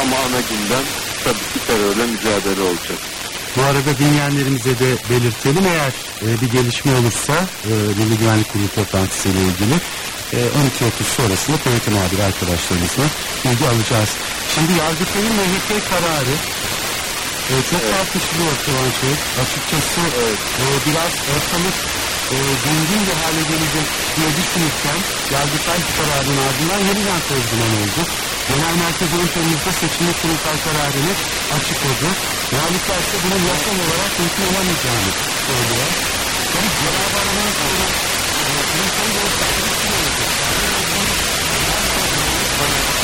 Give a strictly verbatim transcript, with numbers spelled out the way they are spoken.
Ama ana gündem tabii ki terörle mücadele olacak. Bu arada dinleyenlerimize de belirtelim, eğer e, bir gelişme olursa e, Milli Güvenlik Kurulu toplantısı ile ilgili e, on iki otuz sonrasında T R T muhabiri arkadaşlarımızla bilgi alacağız. Şimdi Yargıtay'ın M H P kararı e, çok evet. tartışılıyor Kıvanç Bey. Açıkçası evet. e, biraz ortalık e, zengin bir hale gelecek diye düşünürken Yargıtay kararının ardından yeniden tercüman oldu. Genel Merkez on Temmuz'da seçimli kurultay kararını açıkladı. Muhalifler ise bunun yasal olarak mümkün olamayacağını söylüyor. Tabii Cenab-ı Allah'ın kurultayı da